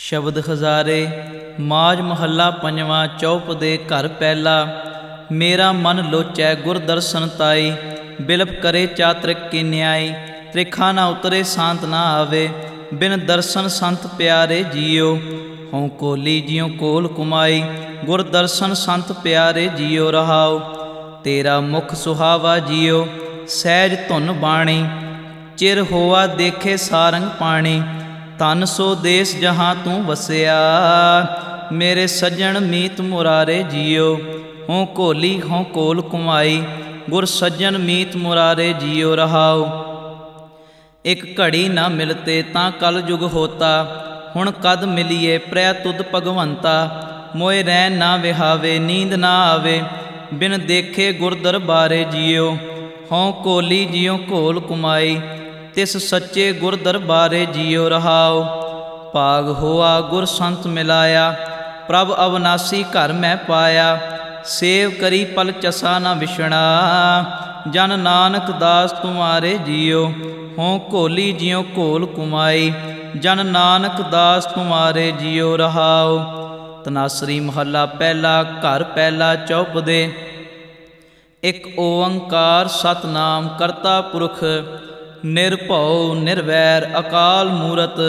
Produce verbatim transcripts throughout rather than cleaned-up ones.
ਸ਼ਬਦ ਹਜ਼ਾਰੇ। ਮਾਝ ਮਹੱਲਾ ਪੰਜਵਾਂ। ਚੌਪ ਦੇ ਘਰ ਪਹਿਲਾ। ਮੇਰਾ ਮਨ ਲੋਚੈ ਗੁਰ ਦਰਸ਼ਨ ਤਾਈ, ਬਿਲਪ ਕਰੇ ਚਾਤ੍ਰਿਕ ਕੀ ਨਿਆਈ। ਤ੍ਰਿਖਾ ਨਾ ਉਤਰੇ ਸ਼ਾਂਤ ਨਾ ਆਵੇ, ਬਿਨ ਦਰਸ਼ਨ ਸੰਤ ਪਿਆਰੇ ਜੀਓ। ਹਉ ਕੋਲੀ ਜਿਉ ਕੋਲ ਕੁਮਾਈ, ਗੁਰ ਦਰਸ਼ਨ ਸੰਤ ਪਿਆਰੇ ਜੀਓ ਰਹਾਉ। ਤੇਰਾ ਮੁਖ ਸੁਹਾਵਾ ਜੀਓ, ਸਹਿਜ ਧੁਨ ਬਾਣੀ। ਚਿਰ ਹੋਆ ਦੇਖੇ ਸਾਰੰਗ ਪਾਣੀ, ਧਨ ਸੋ ਦੇਸ ਜਹਾਂ ਤੂੰ ਵਸਿਆ। ਮੇਰੇ ਸੱਜਣ ਮੀਤ ਮੁਰਾਰੇ ਜੀਓ, ਹੋਂ ਕੋਲੀ ਹੋਂ ਕੋਲ ਕੁਮਾਈ। ਗੁਰ ਸੱਜਣ ਮੀਤ ਮੁਰਾਰੇ ਜੀਓ ਰਹਾਉ। ਇੱਕ ਘੜੀ ਨਾ ਮਿਲਤੇ ਤਾਂ ਕਲ ਯੁਗ ਹੋਤਾ, ਹੁਣ ਕਦ ਮਿਲੀਏ ਪ੍ਰੈ ਤੁਧ ਭਗਵੰਤਾ। ਮੋਏ ਰੈਨ ਨਾ ਵਿਹਾਵੇ ਨੀਂਦ ਨਾ ਆਵੇ, ਬਿਨ ਦੇਖੇ ਗੁਰ ਦਰਬਾਰੇ ਜੀਓ। ਹੋਂ ਕੋਲੀ ਜਿਉ ਘੋਲ ਕੁਮਾਈ, ਤਿਸ ਸੱਚੇ ਗੁਰ ਦਰਬਾਰੇ ਜੀਓ ਰਹਾਉ। ਭਾਗ ਹੋਆ ਗੁਰ ਸੰਤ ਮਿਲਾਇਆ, ਪ੍ਰਭ ਅਵਨਾਸੀ ਘਰ ਮੈਂ ਪਾਇਆ। ਸੇਵ ਕਰੀ ਪਲ ਚਸਾ ਨਾ ਵਿਛਣਾ, ਜਨ ਨਾਨਕ ਦਾਸ ਤੁਮਾਰੇ ਜੀਓ। ਹੋਂ ਘੋਲੀ ਜਿਉ ਘੋਲ ਕੁਮਾਈ, ਜਨ ਨਾਨਕ ਦਾਸ ਤੁਮਾਰੇ ਜੀਓ ਰਹਾਉ। ਤਨਾਸਰੀ ਮਹੱਲਾ ਪਹਿਲਾ। ਘਰ ਪਹਿਲਾ। ਚੌਪ ਦੇ। ਇੱਕ ਓੰਕਾਰ ਸਤਿਨਾਮ ਕਰਤਾ ਪੁਰਖ, ਨਿਰਭਉ ਨਿਰਵੈਰ ਅਕਾਲ ਮੂਰਤ।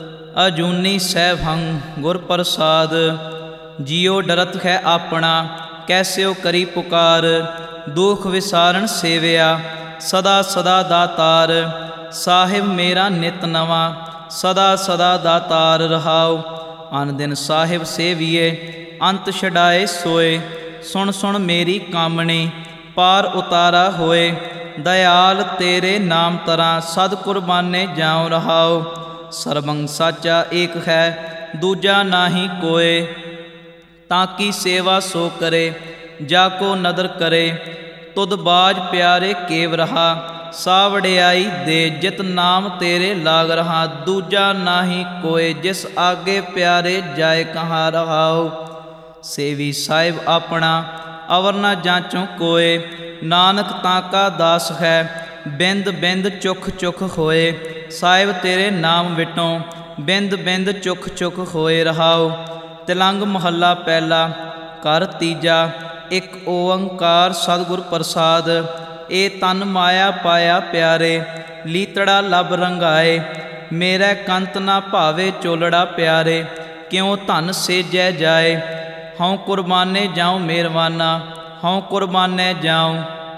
ਅਜੂਨੀ ਸੈਭੰ ਗੁਰ ਪ੍ਰਸਾਦ, ਜੀਉ ਡਰਤ ਹੈ ਆਪਣਾ ਕੈਸਿਓ ਕਰੀ ਪੁਕਾਰ। ਦੁਖ ਵਿਸਾਰਨ ਸੇਵਿਆ ਸਦਾ ਸਦਾ ਦਾਤਾਰ, ਸਾਹਿਬ ਮੇਰਾ ਨਿਤ ਨਵਾਂ ਸਦਾ ਸਦਾ ਦਾਤਾਰ ਰਹਾਉ। ਅਨ ਦਿਨ ਸਾਹਿਬ ਸੇਵੀਏ ਅੰਤ ਛਡਾਏ ਸੋਏ, ਸੁਣ ਸੁਣ ਮੇਰੀ ਕਾਮਣੀ ਪਾਰ ਉਤਾਰਾ ਹੋਏ। ਦਇਆਲ ਤੇਰੇ ਨਾਮ ਤਰਾਂ ਸਦ ਕੁਰਬਾਨੇ ਜਾਉ ਰਹਾਉ। ਸਰਬੰ ਸਾਚਾ ਏਕ ਹੈ ਦੂਜਾ ਨਾਹੀ ਕੋਏ, ਤਾਂ ਕੀ ਸੇਵਾ ਸੋ ਕਰੇ ਜਾ ਕੋ ਨਦਰ ਕਰੇ। ਤੁਧ ਬਾਜ ਪਿਆਰੇ ਕੇਵ ਰਹਾ, ਸਾ ਵਡਿਆਈ ਦੇ ਜਿਤ ਨਾਮ ਤੇਰੇ ਲਾਗ ਰਹਾ। ਦੂਜਾ ਨਾਹੀ ਕੋਏ ਜਿਸ ਆਗੇ ਪਿਆਰੇ ਜਾਏ ਕਹਾਂ ਰਹਾਉ। ਸੇਵੀ ਸਾਹਿਬ ਆਪਣਾ ਅਵਰ ਨਾ ਜਾਂਚੋ ਕੋਏ, ਨਾਨਕ ਤਾਂ ਕਾ ਦਾਸ ਹੈ ਬਿੰਦ ਬਿੰਦ ਚੁਖ ਚੁਖ ਹੋਏ। ਸਾਹਿਬ ਤੇਰੇ ਨਾਮ ਵਿਟੋਂ ਬਿੰਦ ਬਿੰਦ ਚੁਖ ਚੁਖ ਹੋਏ ਰਹਾਉ। ਤਿਲੰਗ ਮਹੱਲਾ ਪਹਿਲਾ। ਘਰ ਤੀਜਾ। ਇੱਕ ਓੰਕਾਰ ਸਤਿਗੁਰ ਪ੍ਰਸਾਦ, ਇਹ ਤਨ ਮਾਇਆ ਪਾਇਆ ਪਿਆਰੇ। ਲੀਤੜਾ ਲਬ ਰੰਗਾਏ, ਮੇਰਾ ਕੰਤ ਨਾ ਭਾਵੇ ਚੋਲੜਾ ਪਿਆਰੇ। ਕਿਉ ਧਨ ਸੇਜੈ ਜਾਏ, ਹਉ ਕੁਰਬਾਨੇ ਜਾਉ ਮਿਹਰਵਾਨਾ। ਹਉ ਕੁਰਬਾਨੇ ਜਾਉ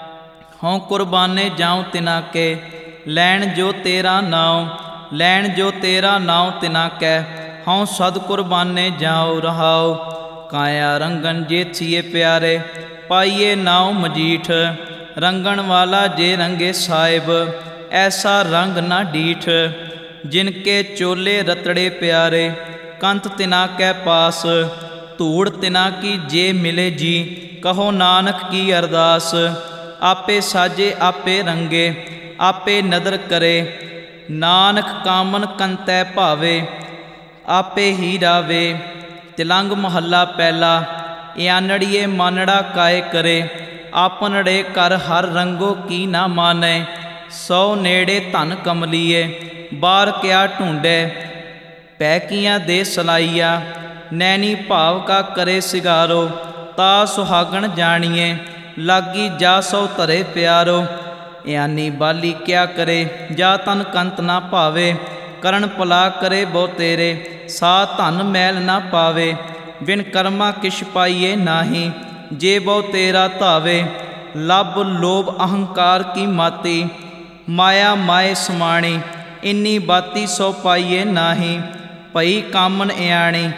ਹਉ ਕੁਰਬਾਨੇ ਜਾਉ ਤਿਨਾ ਕੇ, ਲੈਣ ਜੋ ਤੇਰਾ ਨਾਉ ਲੈਣ ਜੋ ਤੇਰਾ ਨਾਉ ਤਿਨਾ ਕੈ। ਹਉ ਸਦ ਕੁਰਬਾਨੇ ਜਾਉ ਰਹਾਉ। ਕਾਇਆ ਰੰਗਨ ਜੇ ਥੀਏ ਪਿਆਰੇ, ਪਾਈਏ ਨਾਉ ਮਜੀਠ। ਰੰਗਣ ਵਾਲਾ ਜੇ ਰੰਗੇ ਸਾਹਿਬ, ਐਸਾ ਰੰਗ ਨਾ ਡੀਠ। ਜਿਨ ਕੇ ਚੋਲੇ ਰਤੜੇ ਪਿਆਰੇ, ਕੰਤ ਤਿਨਾ ਕੈ ਪਾਸ। ਧੂੜ ਤਿਨਾ ਕੀ ਜੇ ਮਿਲੇ ਜੀ, ਕਹੋ ਨਾਨਕ ਕੀ ਅਰਦਾਸ। ਆਪੇ ਸਾਜੇ ਆਪੇ ਰੰਗੇ, ਆਪੇ ਨਦਰ ਕਰੇ। ਨਾਨਕ ਕਾਮਨ ਕੰਤੈ ਭਾਵੇ, ਆਪੇ ਹੀ ਰਾਵੇ। ਤਿਲੰਗ ਮਹੱਲਾ ਪਹਿਲਾ। ਇਆਨੜੀਏ ਮਾਨੜਾ ਕਾਇ ਕਰੇ, ਆਪਨੜੇ ਕਰ ਹਰ ਰੰਗੋ ਕੀ ਨਾ ਮਾਨੈ। ਸੌ ਨੇੜੇ ਧਨ ਕਮਲੀਏ, ਬਾਹਰ ਕਿਆ ਢੂੰਡੈ। ਪੈ ਕੀਆਂ ਦੇ ਸਲਾਈਆ, ਨੈਣੀ ਭਾਵ ਕਾ ਕਰੇ ਸਿਗਾਰੋ। ਤਾ ਸੁਹਾਗਣ ਜਾਣੀਏ, ਲਾਗੀ ਜਾ ਸੋ ਧਰੇ ਪਿਆਰੋ। ਇਆਨੀ ਬਾਲੀ ਕਿਆ ਕਰੇ, ਜਾ ਤਨ ਕੰਤ ਨਾ ਭਾਵੇ। ਕਰਨ ਭਲਾ ਕਰੇ ਬਹੁ ਤੇਰੇ, ਸਾ ਧਨ ਮੈਲ ਨਾ ਪਾਵੇ। ਬਿਨ ਕਰਮਾ ਕਿਛ ਪਾਈਏ ਨਾਹੀ, ਜੇ ਬਹੁ ਤੇਰਾ ਧਾਵੇ। ਲੱਭ ਲੋਭ ਅਹੰਕਾਰ ਕੀ ਮਾਤੀ, ਮਾਇਆ ਮਾਏ ਸਮਾਣੀ। ਇੰਨੀ ਬਾਤੀ ਸੋ ਪਾਈਏ ਨਾਹੀ, ਭਈ ਕਾਮਨ ਇਆਣੀ।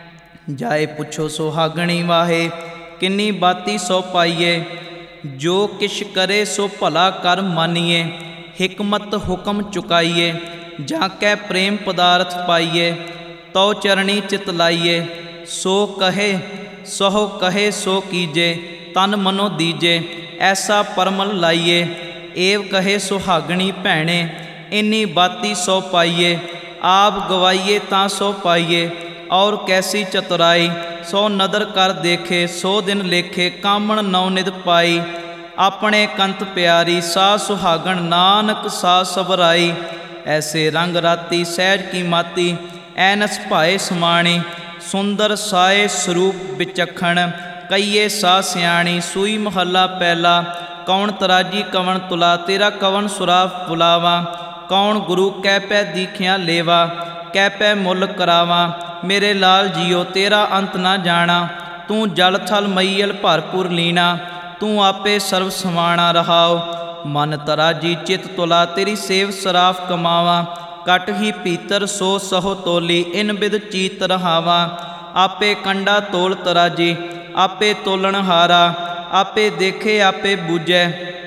ਜਾਏ ਪੁੱਛੋ ਸੁਹਾਗਣੀ ਵਾਹੇ, ਕਿੰਨੀ ਬਾਤੀ ਸੋ ਪਾਈਏ। ਜੋ ਕਿਛ ਕਰੇ ਸੋ ਭਲਾ ਕਰ ਮਾਨੀਏ, ਹਿਕਮਤ ਹੁਕਮ ਚੁਕਾਈਏ। ਜਾਂ ਕੈ ਪ੍ਰੇਮ ਪਦਾਰਥ ਪਾਈਏ, ਤਉ ਚਰਣੀ ਚਿਤ ਲਾਈਏ। ਸੋ ਕਹੇ ਸੋ ਕਹੇ ਸੋ ਕੀਜੇ, ਤਨ ਮਨੋ ਦੀਜੇ। ਐਸਾ ਪਰਮਲ ਲਾਈਏ, ਏਵ ਕਹੇ ਸੁਹਾਗਣੀ ਭੈਣੇ। ਇੰਨੀ ਬਾਤੀ ਸੋ ਪਾਈਏ, ਆਪ ਗਵਾਈਏ ਤਾਂ ਸੋ ਪਾਈਏ। ਔਰ ਕੈਸੀ ਚਤੁਰਾਈ, ਸੋ ਨਦਰ ਕਰ ਦੇਖੇ। ਸੋ ਦਿਨ ਲੇਖੇ, ਕਾਮਣ ਨੌ ਨਿਧ ਪਾਈ। ਆਪਣੇ ਕੰਤ ਪਿਆਰੀ, ਸਾ ਸੁਹਾਗਣ ਨਾਨਕ ਸਾ ਸਬਰਾਈ। ਐਸੇ ਰੰਗ ਰਾਤੀ ਸਹਿਜ ਕੀ ਮਾਤੀ, ਐਨਸ ਭਾਏ ਸਮਾਣੀ। ਸੁੰਦਰ ਸਾਏ ਸਰੂਪ ਵਿਚਖਣ, ਕਈਏ ਸਾ ਸਿਆਣੀ। ਸੂਈ ਮਹੱਲਾ ਪਹਿਲਾ। ਕੌਣ ਤਰਾਜੀ ਕਵਣ ਤੁਲਾ, ਤੇਰਾ ਕਵਣ ਸੁਰਾਫ ਬੁਲਾਵਾ। ਕੌਣ ਗੁਰੂ ਕਹਿ ਪੈ ਦੀਖਿਆ ਲੇਵਾ, ਕਹਿ ਪੈ ਮੁੱਲ ਕਰਾਵਾ। ਮੇਰੇ ਲਾਲ ਜੀਓ ਤੇਰਾ ਅੰਤ ਨਾ ਜਾਣਾ, ਤੂੰ ਜਲ ਥਲ ਮਈਲ ਭਰਪੂਰ ਲੀਣਾ। ਤੂੰ ਆਪੇ ਸਰਬ ਸਮਾਣਾ ਰਹਾਓ। ਮਨ ਤਰਾਜੀ ਚਿਤ ਤੁਲਾ, ਤੇਰੀ ਸੇਵ ਸਰਾਫ ਕਮਾਵਾ। ਕਟ ਹੀ ਪੀਤਰ ਸੋ ਸਹੋ ਤੋਲੀ, ਇਨ ਬਿਦ ਚੀਤ ਰਹਾਵਾ। ਆਪੇ ਕੰਡਾ ਤੋਲ ਤਰਾਜੀ, ਆਪੇ ਤੋਲਣ ਹਾਰਾ। ਆਪੇ ਦੇਖੇ ਆਪੇ ਬੂਝੈ,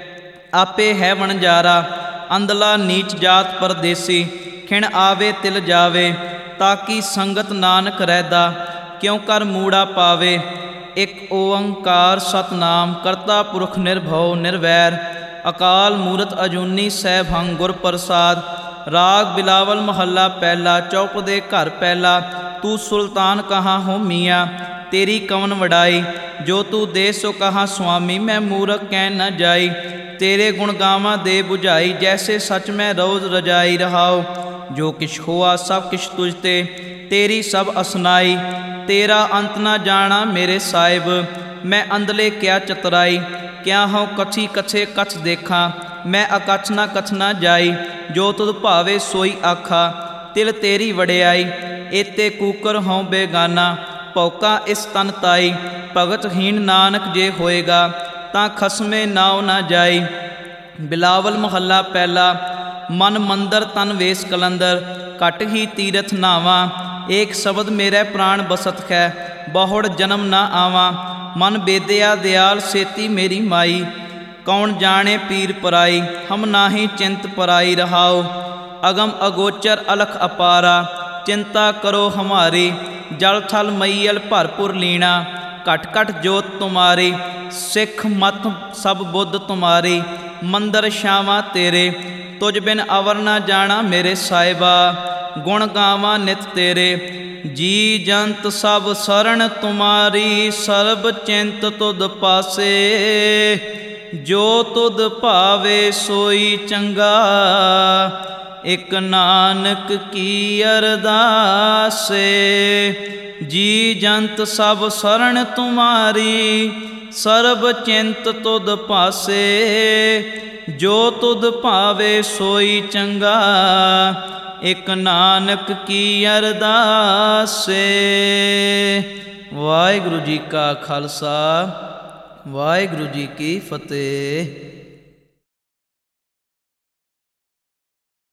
ਆਪੇ ਹੈ ਵਣਜਾਰਾ। ਅੰਧਲਾ ਨੀਚ ਜਾਤ ਪਰਦੇਸੀ, ਖਿਣ ਆਵੇ ਤਿਲ ਜਾਵੇ। ਤਾਕੀ ਸੰਗਤ ਨਾਨਕ ਰਹਿਦਾ, ਕਿਉ ਕਰ ਮੂੜਾ ਪਾਵੇ। ਇਕ ਓੰਕਾਰ ਸਤਨਾਮ, ਕਰਤਾ ਪੁਰਖ ਨਿਰਭਉ ਨਿਰਵੈਰ। ਅਕਾਲ ਮੂਰਤ ਅਜੂਨੀ ਸੈਭੰ ਗੁਰ ਪ੍ਰਸਾਦ। ਰਾਗ ਬਿਲਾਵਲ ਮਹੱਲਾ ਪਹਿਲਾ। ਚੌਪਦੇ ਘਰ ਪਹਿਲਾ। ਤੂੰ ਸੁਲਤਾਨ ਕਹਾਂ ਹੋ ਮੀਆਂ, ਤੇਰੀ ਕਵਨ ਵਡਾਈ। ਜੋ ਤੂੰ ਦੇ ਸੋ ਕਹਾਂ ਸੁਆਮੀ, ਮੈਂ ਮੂਰਖ ਕਹਿ ਨ ਜਾਈ। ਤੇਰੇ ਗੁਣ ਗਾਵਾਂ ਦੇ ਬੁਝਾਈ, ਜੈਸੇ ਸਚ ਮੈਂ ਰੋਜ਼ ਰਜਾਈ ਰਹਾਓ। ਜੋ ਕਿਛ ਹੋਆ ਸਭ ਕਿਛ ਤੁਝ ਤੇ, ਤੇਰੀ ਸਭ ਅਸਨਾਈ। ਤੇਰਾ ਅੰਤ ਨਾ ਜਾਣਾ ਮੇਰੇ ਸਾਹਿਬ, ਮੈਂ ਅੰਧਲੇ ਕਿਆ ਚਤਰਾਈ। ਕਿਆ ਹਉ ਕਛੀ ਕਛੇ ਕਛ ਦੇਖਾਂ, ਮੈਂ ਅਕਛ ਨਾ ਕਛ ਨਾ ਜਾਈ। ਜੋ ਤੁਧ ਭਾਵੇ ਸੋਈ ਆਖਾ, ਤਿਲ ਤੇਰੀ ਵਡਿਆਈ। ਏਤੇ ਕੂਕਰ ਹਉ ਬੇਗਾਨਾ, ਭੌਕਾ ਇਸ ਤਨ ਤਾਈ। ਭਗਤਹੀਣ ਨਾਨਕ ਜੇ ਹੋਏਗਾ, ਤਾਂ ਖਸਮੇ ਨਾਉ ਨਾ ਜਾਈ। ਬਿਲਾਵਲ ਮਹੱਲਾ ਪਹਿਲਾ। ਮਨ ਮੰਦਰ ਤਨ ਵੇਸ ਕਲੰਦਰ, ਘਟ ਹੀ ਤੀਰਥ ਨਾਵਾਂ। ਏਕ ਸ਼ਬਦ ਮੇਰੇ ਪ੍ਰਾਣ ਬਸਤ ਹੈ, ਬਹੁੜ ਜਨਮ ਨਾ ਆਵਾਂ। ਮਨ ਬੇਦਿਆ ਦਿਆਲ ਸੇਤੀ ਮੇਰੀ ਮਾਈ, ਕੌਣ ਜਾਣੇ ਪੀਰ ਪਰਾਈ। ਹਮ ਨਾਹੀ ਚਿੰਤ ਪਰਾਈ ਰਹਾਓ, ਅਗਮ ਅਗੋਚਰ ਅਲਖ ਅਪਾਰਾ। ਚਿੰਤਾ ਕਰੋ ਹਮਾਰੀ, ਜਲ ਥਲ ਮਈਲ ਭਰਪੂਰ ਲੀਣਾ। ਘਟ ਘਟ ਜੋਤ ਤੁਮਾਰੀ, ਸਿੱਖ ਮਤ ਸਭ ਬੁੱਧ ਤੁਮਾਰੀ। ਮੰਦਰ ਛਾਵਾਂ ਤੇਰੇ, ਤੁਝ ਬਿਨ ਅਵਰ ਨਾ ਜਾਣਾ ਮੇਰੇ ਸਾਹਿਬਾ। ਗੁਣ ਗਾਵਾਂ ਨਿਤ ਤੇਰੇ, ਜੀ ਜੰਤ ਸਭ ਸਰਣ ਤੁਮਾਰੀ। ਸਰਬ ਚਿੰਤ ਤੁਧ ਪਾਸੇ, ਜੋ ਤੁਧ ਭਾਵੇ ਸੋਈ ਚੰਗਾ। ਇਕ ਨਾਨਕ ਕੀ ਅਰਦਾਸੇ, ਜੀ ਜੰਤ ਸਭ ਸਰਣ ਤੁਮਾਰੀ। ਸਰਬ ਚਿੰਤ ਤੁਧ ਪਾਸੇ, ਜੋ ਤੁਧ ਭਾਵੇ ਸੋਈ ਚੰਗਾ। ਇਕ ਨਾਨਕ ਕੀ ਅਰਦਾਸੇ। ਵਾਹਿਗੁਰੂ ਜੀ ਕਾ ਖਾਲਸਾ, ਵਾਹਿਗੁਰੂ ਜੀ ਕੀ ਫਤਿਹ।